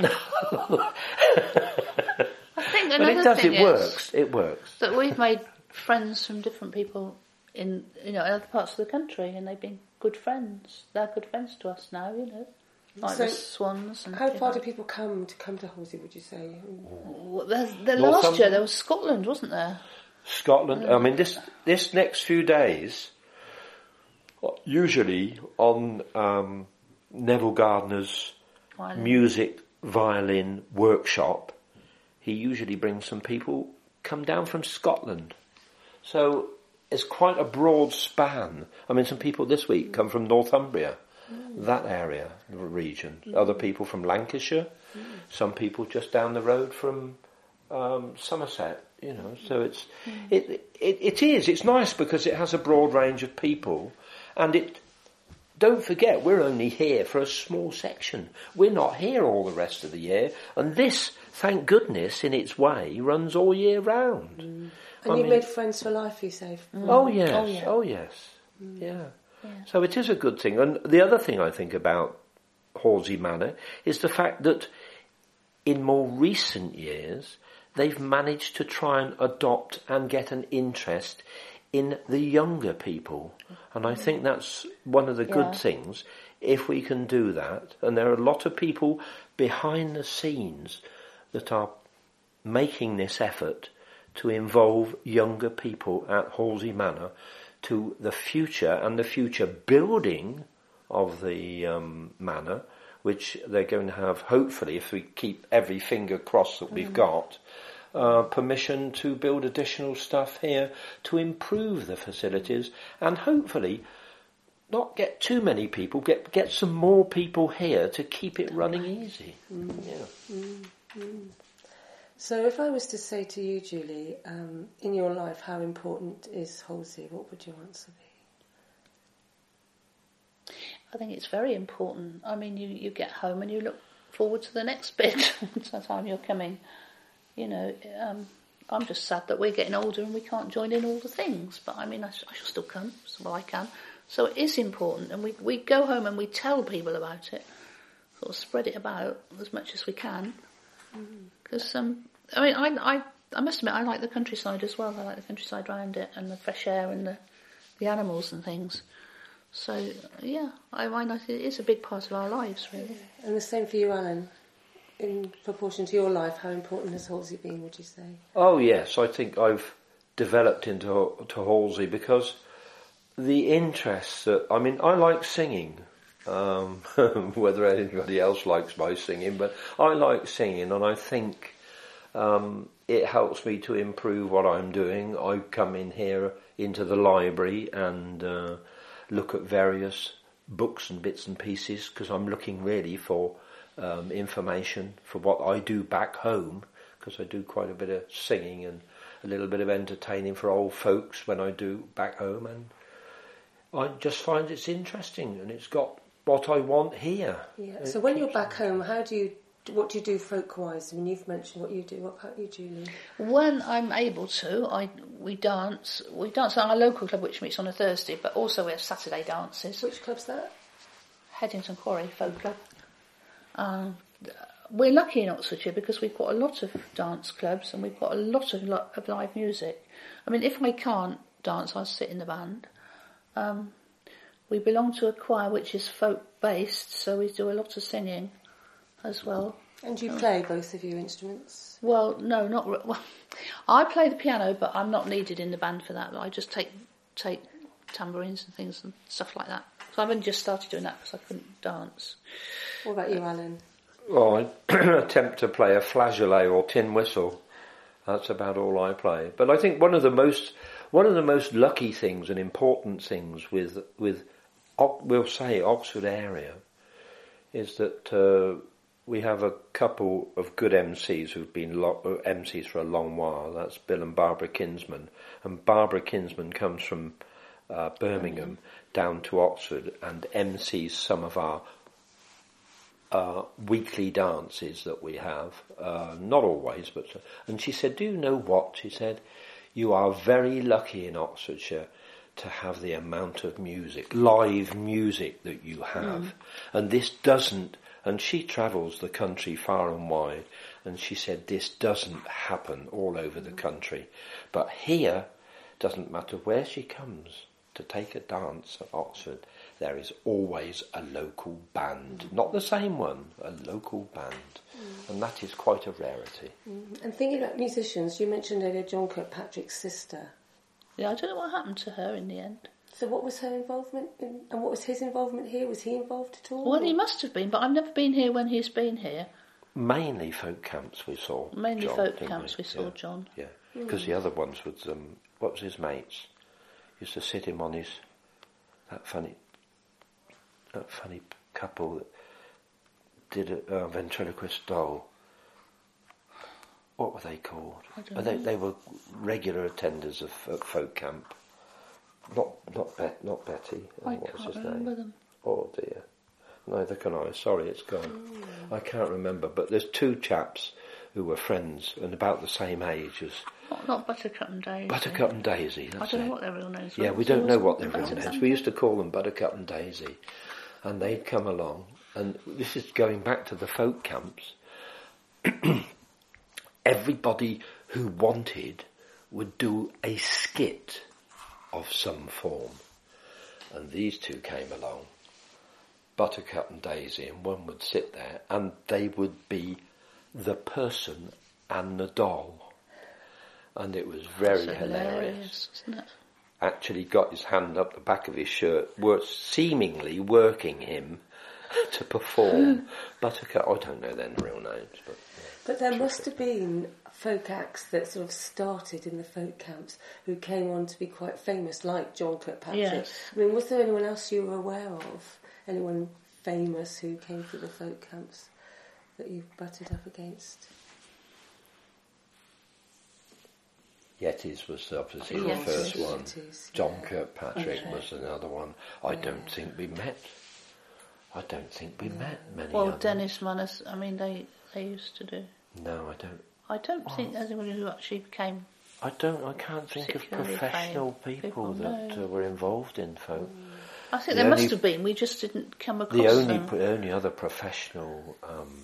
B: I think another thing
C: it works.
B: That we've made friends from different people in other parts of the country, and they've been good friends. They're good friends to us now, like the Swans. And
A: how far do people come to Halsey, would you say?
B: Last year there was Scotland, wasn't there?
C: Scotland. I mean, this next few days, usually on Neville Gardner's music violin workshop, he usually brings some people come down from Scotland. So it's quite a broad span. I mean, some people this week come from Northumbria. that area, the region. Other people from Lancashire, some people just down the road from Somerset. So it's nice because it has a broad range of people, and don't forget, we're only here for a small section. We're not here all the rest of the year, and this, thank goodness, in its way, runs all year round.
A: And you've made friends for life, you say?
C: Oh yes. Yeah. So it is a good thing. And the other thing I think about Halsey Manor is the fact that in more recent years, they've managed to try and adopt and get an interest in the younger people. And I think that's one of the good things, if we can do that. And there are a lot of people behind the scenes that are making this effort to involve younger people at Halsey Manor to the future and the future building of the manor, which they're going to have, hopefully, if we keep every finger crossed that we've got, permission to build additional stuff here to improve the facilities and hopefully not get too many people, get some more people here to keep it running easy.
A: So if I was to say to you, Julie, in your life, how important is Halsey, what would your answer be?
B: I think it's very important. I mean, you get home and you look forward to the next bit the time you're coming. I'm just sad that we're getting older and we can't join in all the things. But I mean, I shall still come, well I can. So it is important, and we go home and we tell people about it, sort of spread it about as much as we can. Because I must admit, I like the countryside as well. I like the countryside round it and the fresh air and the animals and things. So yeah, I find it is a big part of our lives, really.
A: And the same for you, Alan. In proportion to your life, how important has Halsey been, would you say?
C: Oh yes, I think I've developed into Halsey because the interest that, I mean, I like singing, whether anybody else likes my singing, but I like singing, and I think it helps me to improve what I'm doing. I come in here into the library and look at various books and bits and pieces because I'm looking really for information for what I do back home, because I do quite a bit of singing and a little bit of entertaining for old folks when I do back home, and I just find it's interesting and it's got what I want here.
A: Yeah. So when you're back home, what do you do folk-wise? I mean, you've mentioned what you do. What about you, Julie? When
B: I'm able to, we dance. We dance at our local club, which meets on a Thursday, but also we have Saturday dances.
A: Which club's that?
B: Headington Quarry Folk Club. We're lucky in Oxfordshire because we've got a lot of dance clubs and we've got a lot of live music. I mean, if I can't dance, I sit in the band. We belong to a choir which is folk-based, so we do a lot of singing as well.
A: And do you play both of your instruments?
B: Well, no, not well. I play the piano, but I'm not needed in the band for that. I just take tambourines and things and stuff like that. So I've only just started doing that because I couldn't dance.
A: What about you, Alan?
C: Well, I attempt to play a flageolet or tin whistle. That's about all I play. But I think one of the most lucky things and important things with we'll say Oxford area is that we have a couple of good MCs who've been MCs for a long while. That's Bill and Barbara Kinsman, and Barbara Kinsman comes from Birmingham down to Oxford and MCs some of our weekly dances that we have, not always, but and she said, do you know what? She said, you are very lucky in Oxfordshire to have the amount of music, live music that you have. And this doesn't, and she travels the country far and wide, and she said this doesn't happen all over the country. But here, doesn't matter where she comes to take a dance at Oxford, there is always a local band. Not the same one, a local band. And that is quite a rarity.
A: And thinking about musicians, you mentioned earlier John Kirkpatrick's sister.
B: Yeah, I don't know what happened to her in the end.
A: So what was her involvement in, and what was his involvement here? Was he involved at all?
B: Well, he must have been, but I've never been here when he's been here.
C: Mainly folk camps we saw.
B: Mainly
C: John,
B: folk camps we saw, John.
C: Yeah, because the other ones with what was his mates? Used to sit him on his, that funny, that funny couple that did a ventriloquist doll. What were they called?
B: I don't know.
C: They were regular attenders of folk camp. Not Betty.
B: I
C: What was
B: can't
C: his
B: remember
C: name?
B: them.
C: Oh dear. Neither can I. Sorry, it's gone. I can't remember. But there's two chaps who were friends and about the same age as
B: Not Buttercup and Daisy.
C: Buttercup and Daisy.
B: I
C: That's
B: don't know
C: it.
B: what their real names were.
C: Yeah, we don't know what their
B: Wasn't
C: real
B: it
C: names. We used to call them Buttercup and Daisy, and they'd come along. And this is going back to the folk camps. Everybody who wanted would do a skit of some form, and these two came along, Buttercup and Daisy, and one would sit there, and they would be the person and the doll, and it was very hilarious.
B: Isn't it?
C: Actually got his hand up the back of his shirt, seemingly working him to perform. Buttercup, I don't know their real names, but... Yeah.
A: But there must have been folk acts that sort of started in the folk camps who came on to be quite famous, like John Kirkpatrick.
B: Yes.
A: I mean, was there anyone else you were aware of? Anyone famous who came through the folk camps that you butted up against?
C: Yetis was obviously the
B: Yes.
C: first one.
A: Yetis,
C: John
A: yeah.
C: Kirkpatrick
A: Okay.
C: was another one. I don't think we met. I don't think we met many
B: Well,
C: others.
B: Dennis Manners, I mean, they used to do.
C: No, I don't.
B: I don't think there's anyone who actually became...
C: I can't think of
B: Particularly
C: professional
B: famous
C: people that
B: no.
C: were involved in folk.
B: I think
C: The
B: there must
C: only-
B: have been, we just didn't come across
C: The
B: them.
C: only other professional,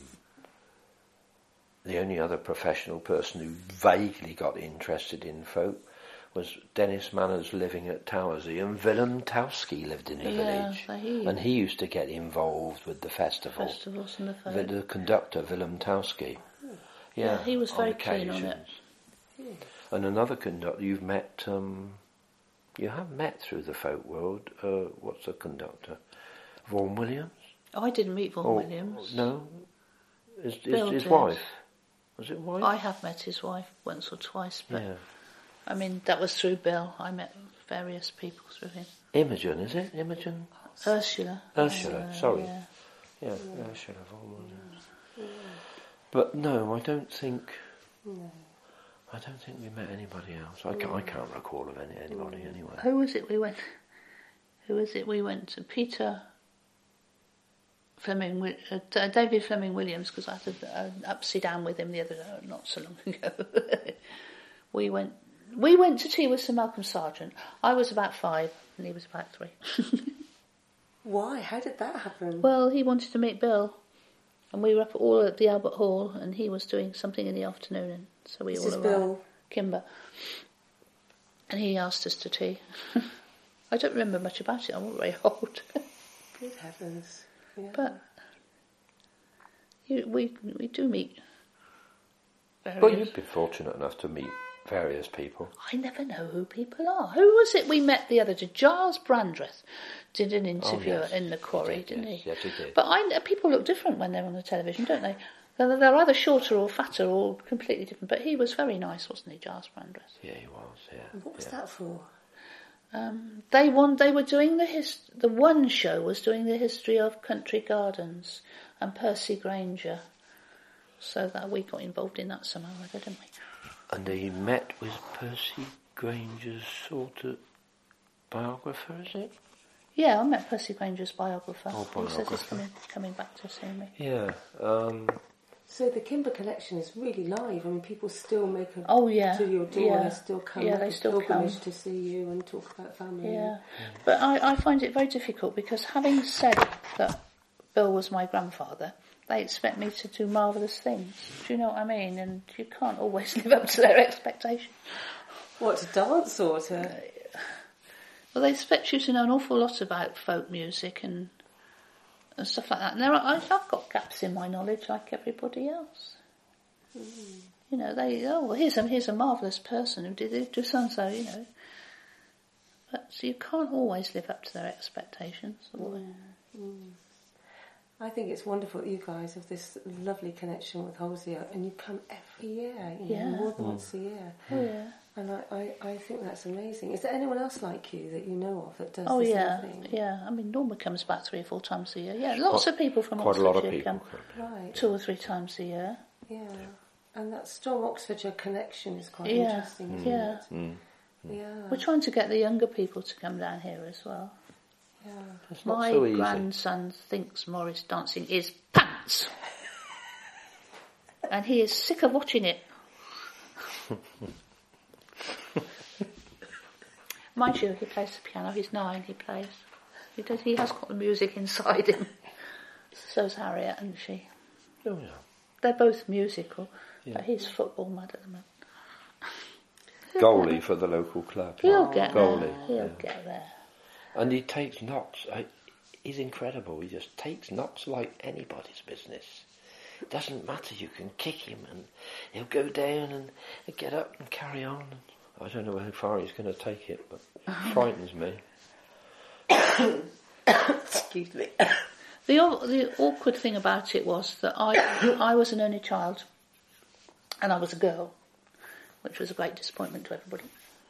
C: person who vaguely got interested in folk was Dennis Manners living at Towersey, and Willem Towski lived in the village,
B: so he-
C: and he used to get involved with the festival.
B: Festivals and the folk.
C: The conductor, Willem Towski. Yeah,
B: he was very
C: on
B: keen on it.
C: occasions. And another conductor you've met, you have met through the folk world. What's the conductor? Vaughan Williams?
B: I didn't meet Vaughan Williams.
C: No, his
B: Bill did.
C: wife. Was it wife?
B: I have met his wife once or twice, but
C: Yeah.
B: I mean, that was through Bill. I met various people through him.
C: Imogen, is it? Imogen?
B: Ursula.
C: Sorry.
B: Yeah.
C: Yeah, Ursula Vaughan Williams. But no, I don't think. I don't think we met anybody else. I can't recall of anybody anyway.
B: Who was it we went? Who was it we went to? Peter Fleming, David Fleming Williams, because I had an upside down with him the other day, not so long ago. We went to tea with Sir Malcolm Sargent. I was about 5 and he was about 3.
A: Why? How did that happen?
B: Well, he wanted to meet Bill, and we were up all at the Albert Hall, and he was doing something in the afternoon, and so we
A: This
B: all
A: is
B: arrived.
A: Bill.
B: Kimber, and he asked us to tea. I don't remember much about it. I'm not very old,
A: Good heavens. Yeah.
B: but we do meet.
C: Well, you've been fortunate enough to meet various people.
B: I never know who people are. Who was it we met the other day? Giles Brandreth did an interview
C: yes.
B: in the Quarry,
C: He did,
B: didn't
C: yes.
B: he?
C: Yes, he did.
B: But people look different when they're on the television, don't they? They're either shorter or fatter or completely different. But he was very nice, wasn't he, Giles Brandreth?
C: Yeah, he was. Yeah.
A: What was that for?
B: They were doing the one show was doing the history of Country Gardens and Percy Granger. So that we got involved in that somehow, didn't we?
C: And he met with Percy Granger's sort of biographer, is it?
B: Yeah, I met Percy Granger's biographer.
C: Oh,
B: He says he's
C: biographer.
B: coming back to see me.
C: Yeah.
A: So the Kimber collection is really live. I mean, people still make a
B: Oh, yeah.
A: to your door.
B: Yeah.
A: They still come.
B: Yeah,
A: like
B: they
A: a
B: still
A: pilgrimage
B: come.
A: to see you and talk about family.
B: Yeah, but I find it very difficult because having said that Bill was my grandfather, they expect me to do marvellous things. Do you know what I mean? And you can't always live up to their expectations.
A: What, to dance or to...
B: Well, they expect you to know an awful lot about folk music and stuff like that. And I've got gaps in my knowledge like everybody else. You know, here's a marvellous person who did do so-and-so, you know. But so you can't always live up to their expectations.
A: I think it's wonderful that you guys have this lovely connection with Halsey, and you come every year, more than once a year.
B: Oh, yeah.
A: And I think that's amazing. Is there anyone else like you that you know of that does
B: Oh,
A: the
B: yeah,
A: same thing?
B: yeah. I mean, Norma comes back 3 or 4 times a year. Yeah, lots of people from
C: quite a lot of
B: Oxfordshire
C: people
B: come
A: Right.
B: 2 or 3 times a year.
A: Yeah. And that strong Oxfordshire connection is quite
B: Yeah,
A: interesting, isn't
B: yeah.
A: it? Yeah.
B: We're trying to get the younger people to come down here as well.
A: Yeah.
C: It's not
B: My
C: so easy.
B: grandson thinks Morris dancing is pants. And he is sick of watching it. Mind you, he plays the piano. He's 9, he plays. He has got the music inside him. So's Harriet and she.
C: Oh, yeah.
B: They're both musical,
C: Yeah.
B: but he's football mad at the moment.
C: Goalie for the local club.
B: He'll get
C: Goalie.
B: there. He'll
C: yeah.
B: get there.
C: And he takes knocks. He's incredible. He just takes knocks like anybody's business. It doesn't matter. You can kick him and he'll go down and get up and carry on. I don't know how far he's going to take it, but it frightens me.
A: Excuse me.
B: The awkward thing about it was that I was an only child and I was a girl, which was a great disappointment to everybody.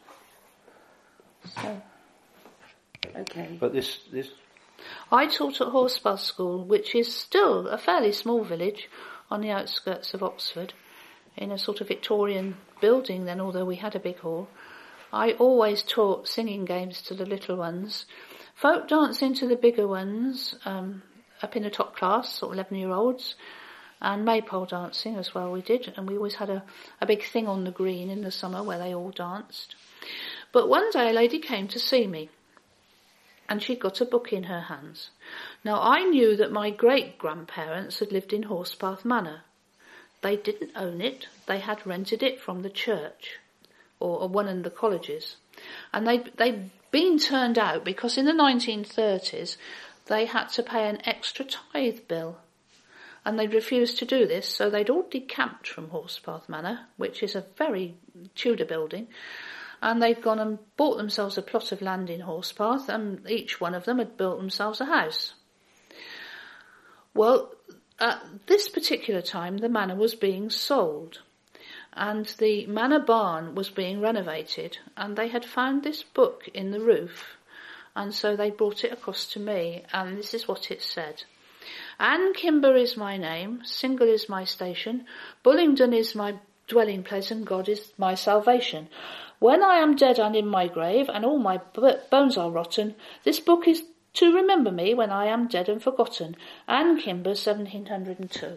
B: So,
A: Okay.
C: But this
B: I taught at Horsebath School, which is still a fairly small village on the outskirts of Oxford, in a sort of Victorian building then, although we had a big hall. I always taught singing games to the little ones, folk dancing to the bigger ones, up in the top class, sort of 11-year-olds, and maypole dancing as well we did, and we always had a big thing on the green in the summer where they all danced. But one day a lady came to see me, and she'd got a book in her hands. Now I knew that my great-grandparents had lived in Horsepath Manor. They didn't own it, they had rented it from the church, or one of the colleges. And they'd been turned out because in the 1930s they had to pay an extra tithe bill. And they'd refused to do this, so they'd all decamped from Horsepath Manor, which is a very Tudor building, and they'd gone and bought themselves a plot of land in Horsepath, and each one of them had built themselves a house. Well, at this particular time, the manor was being sold, and the manor barn was being renovated, and they had found this book in the roof, and so they brought it across to me, and this is what it said. Anne Kimber is my name, Single is my station, Bullingdon is my dwelling place, and God is my salvation. When I am dead and in my grave, and all my bones are rotten, this book is to remember me when I am dead and forgotten. Anne Kimber, 1702.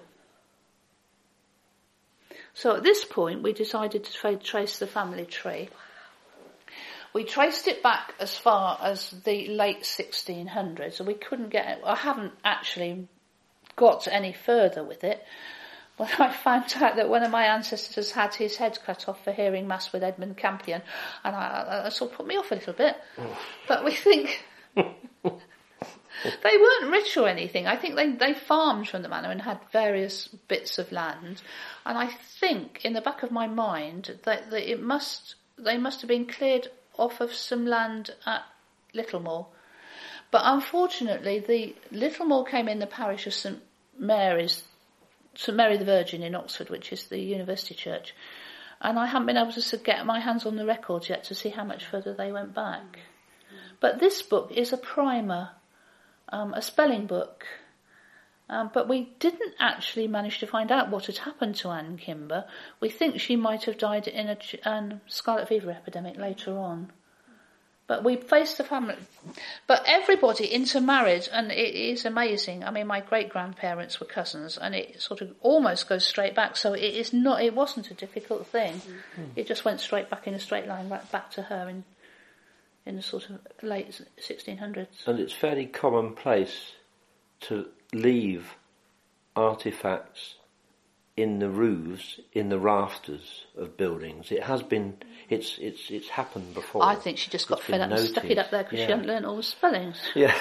B: So at this point, we decided to trace the family tree. We traced it back as far as the late 1600s, and we couldn't get it. I haven't actually got any further with it. When I found out that one of my ancestors had his head cut off for hearing Mass with Edmund Campion, and I sort of put me off a little bit. But we think they weren't rich or anything. I think they farmed from the manor and had various bits of land. And I think in the back of my mind that they must have been cleared off of some land at Littlemore. But unfortunately, the Littlemore came in the parish of St Mary the Virgin in Oxford, which is the university church. And I haven't been able to get my hands on the records yet to see how much further they went back. But this book is a primer, a spelling book. But we didn't actually manage to find out what had happened to Anne Kimber. We think she might have died in a scarlet fever epidemic later on. But we faced the family. But everybody intermarried, and it is amazing. I mean, my great-grandparents were cousins, and it sort of almost goes straight back. So it wasn't a difficult thing. Mm-hmm. It just went straight back in a straight line, right back to her in the sort of late 1600s.
C: And it's fairly commonplace to leave artefacts in the roofs, in the rafters of buildings. It has been, it's happened before.
B: I think she just got fed up and stuck it up there because she hadn't learned all the spellings.
C: Yeah.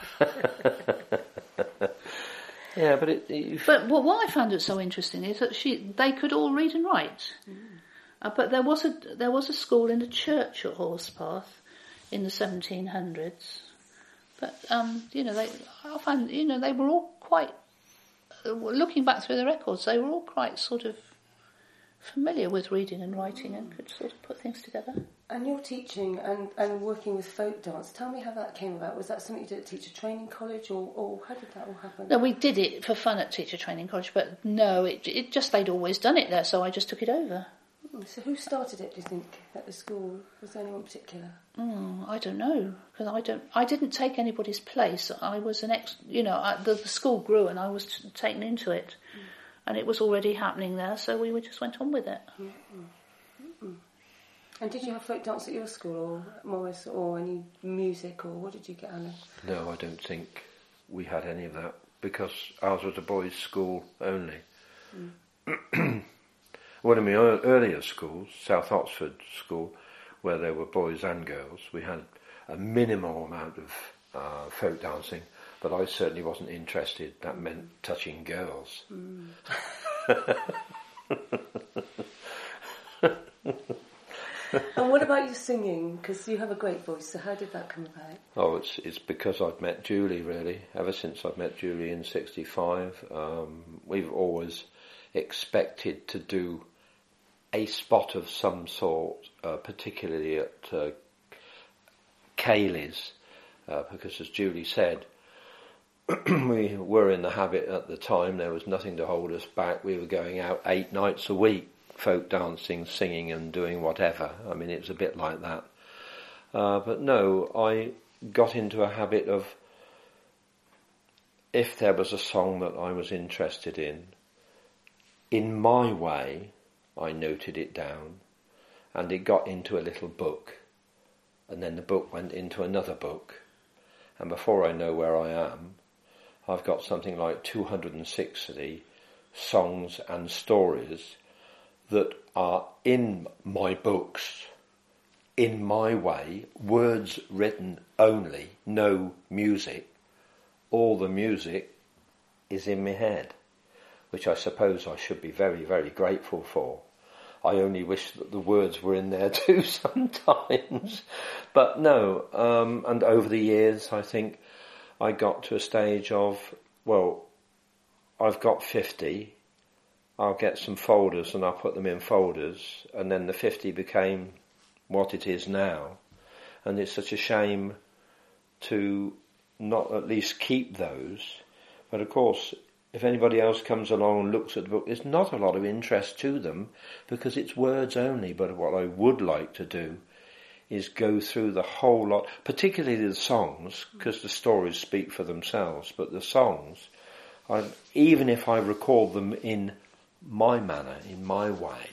C: Yeah, but
B: But what I found it so interesting is that they could all read and write. But there was a school in the church at Horsepath in the 1700s. But I found they were all quite. Looking back through the records, they were all quite sort of familiar with reading and writing and could sort of put things together.
A: And your teaching and working with folk dance, tell me how that came about. Was that something you did at Teacher Training College, or how did that all happen?
B: No, we did it for fun at Teacher Training College, but no, it just, they'd always done it there, so I just took it over.
A: So who started it, do you think, at the school? Was there anyone particular?
B: I don't know, because I didn't take anybody's place. I was an the school grew and I was taken into it. And it was already happening there, so we just went on with it.
A: And did you have folk dance at your school, or Morris, or any music, or what did you get, Alan?
C: No, I don't think we had any of that, because ours was a boys' school only. One of my earlier schools, South Oxford School, where there were boys and girls, we had a minimal amount of folk dancing, but I certainly wasn't interested. That meant touching girls.
A: And what about you singing? Because you have a great voice, so how did that come about?
C: Oh, it's because I'd met Julie, really. Ever since I'd met Julie in 65, we've always expected to do a spot of some sort, particularly at Cayley's, because as Julie said, we were in the habit at the time, there was nothing to hold us back. We were going out 8 nights a week, folk dancing, singing and doing whatever. I mean, it was a bit like that. But no, I got into a habit of, if there was a song that I was interested in my way, I noted it down, and it got into a little book, and then the book went into another book, and before I know where I am, I've got something like 260 songs and stories that are in my books, in my way, words written only, no music. All the music is in my head, which I suppose I should be very, very grateful for. I only wish that the words were in there too sometimes. But no, and over the years I think I got to a stage of, well, I've got 50, I'll get some folders and I'll put them in folders, and then the 50 became what it is now. And it's such a shame to not at least keep those. But of course, if anybody else comes along and looks at the book, there's not a lot of interest to them because it's words only. But what I would like to do is go through the whole lot, particularly the songs, because the stories speak for themselves, but the songs, even if I record them in my manner, in my way,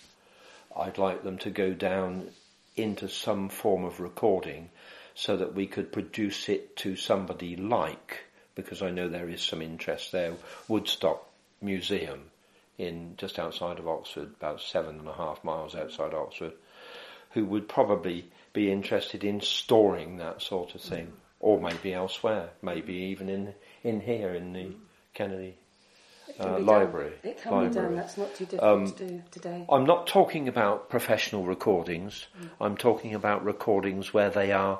C: I'd like them to go down into some form of recording so that we could produce it to somebody like, because I know there is some interest there, Woodstock Museum in just outside of Oxford, about 7.5 miles outside Oxford, who would probably be interested in storing that sort of thing, or maybe elsewhere, maybe even in here in the Kennedy Library.
A: It can be done, that's not too difficult to do today.
C: I'm not talking about professional recordings, I'm talking about recordings where they are,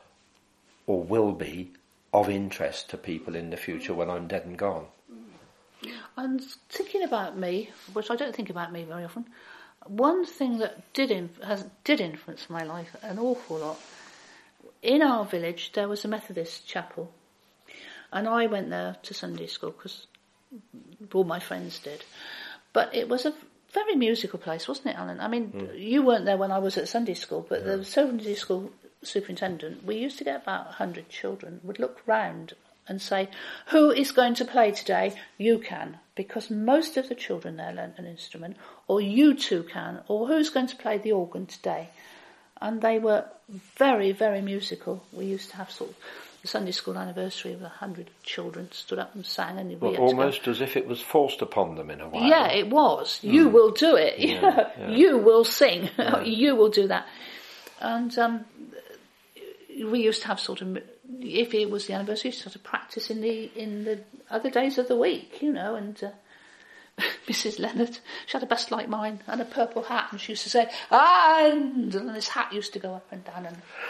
C: or will be, of interest to people in the future when I'm dead and gone.
B: And thinking about me, which I don't think about me very often, one thing that did influence my life an awful lot, in our village there was a Methodist chapel, and I went there to Sunday school because all my friends did. But it was a very musical place, wasn't it, Alan? I mean, you weren't there when I was at Sunday school, but the Sunday school superintendent, we used to get about 100 children, would look round and say, who is going to play today? You can, because most of the children there learnt an instrument, or you two can, or who's going to play the organ today? And they were very, very musical. We used to have sort of the Sunday school anniversary of 100 children stood up and sang, and we had
C: almost as if it was forced upon them in a way.
B: Yeah, it was. You will do it.
C: Yeah.
B: You will sing. You will do that. And we used to have sort of, if it was the anniversary, sort of practice in the other days of the week, and Mrs. Leonard, she had a bust like mine and a purple hat, and she used to say, and this hat used to go up and down,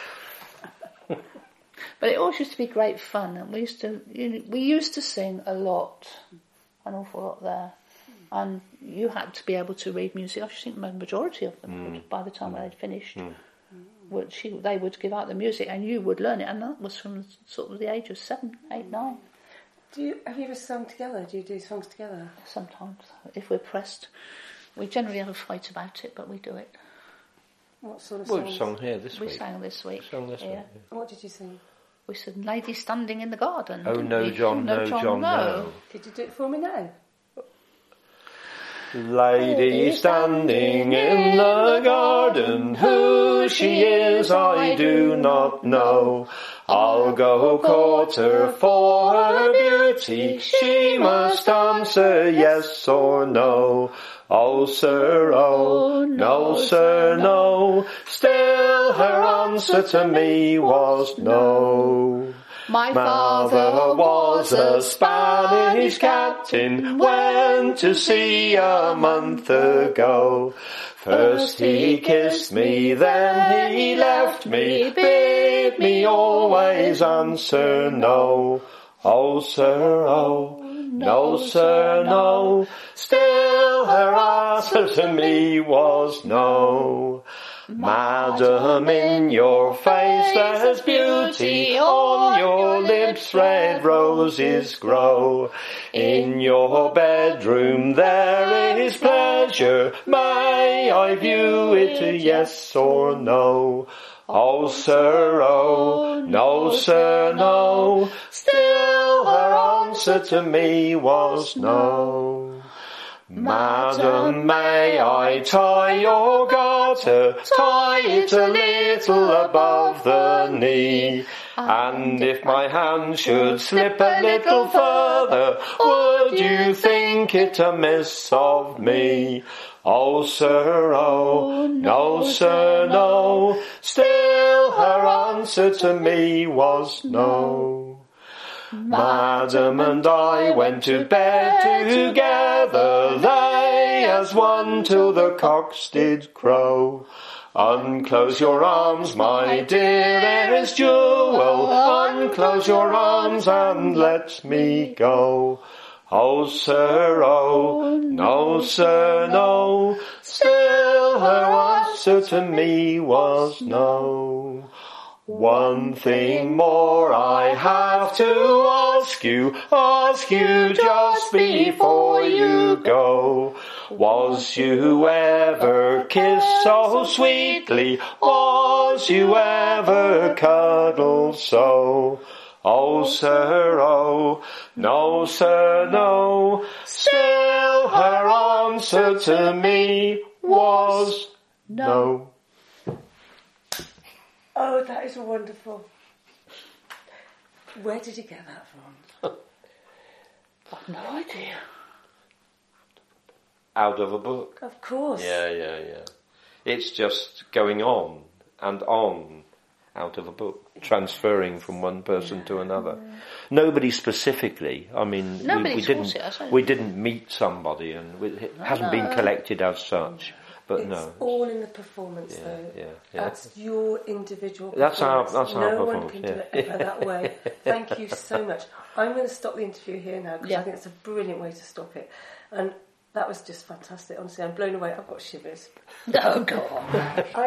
B: but it always used to be great fun, and we used to sing a lot, an awful lot there. And you had to be able to read music. I think the majority of them would, by the time they'd finished, they would give out the music and you would learn it. And that was from sort of the age of 7, 8, 9.
A: Have you ever sung together? Do you do songs together?
B: Sometimes, if we're pressed. We generally have a fight about it, but we do it.
A: What sort of
C: Well,
A: songs?
C: we've sung here this week.
B: We sang this week.
C: Yeah.
A: What did you sing?
B: We said Lady Standing in the Garden.
C: Oh,
B: didn't
C: no,
B: we?
C: John, no, John, no.
A: Could you do it for me now?
C: Lady standing in the garden, who she is I do not know. I'll go court her for her beauty, she must answer yes or no. Oh sir, oh, no sir, no, still her answer to me was no.
B: My father was a Spanish captain, went to sea a month ago. First he kissed me, then he left me, bid me always answer no. Oh sir, oh, no sir, no, still her answer to me was no. Madam, in your face there's beauty, on your lips red roses grow. In your bedroom there is pleasure, may I view it yes or no? Oh sir, oh, no sir, no, still her answer to me was no. Madam, may I tie your garter, tie it a little above the knee, and if my hand should slip a little further, would you think it amiss of me? Oh sir, oh, no sir, no, still her answer to me was no. Madam and I went to bed together, they as one till the cocks did crow. Unclose your arms, my dearest jewel, unclose your arms and let me go. Oh sir, oh, no sir, no, still her answer to me was no. One thing more I have to ask you just before you go. Was you ever kissed so sweetly? Was you ever cuddled so? Oh sir, oh, no sir, no, still her answer to me was no.
A: Oh, that is wonderful. Where did you get that from?
B: I've no idea.
C: Out of a book.
A: Of course.
C: Yeah. It's just going on and on out of a book, transferring from one person to another. Nobody specifically. I mean, we didn't meet somebody, and it hasn't been collected as such. But
A: it's all in the performance, though.
C: Yeah.
A: That's your individual
C: performance. That's our
A: no
C: performance.
A: one can do it ever that way. Thank you so much. I'm going to stop the interview here now because I think it's a brilliant way to stop it. And that was just fantastic. Honestly, I'm blown away. I've got shivers.
B: Oh, God.